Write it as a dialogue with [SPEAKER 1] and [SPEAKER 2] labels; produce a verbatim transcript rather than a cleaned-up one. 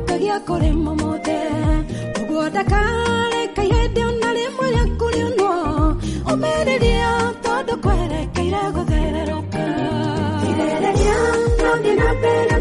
[SPEAKER 1] kagia kore momote ugo dakale kayede onale moya kuliono omereria todo kwere kaira gothereroka irereria no dina pele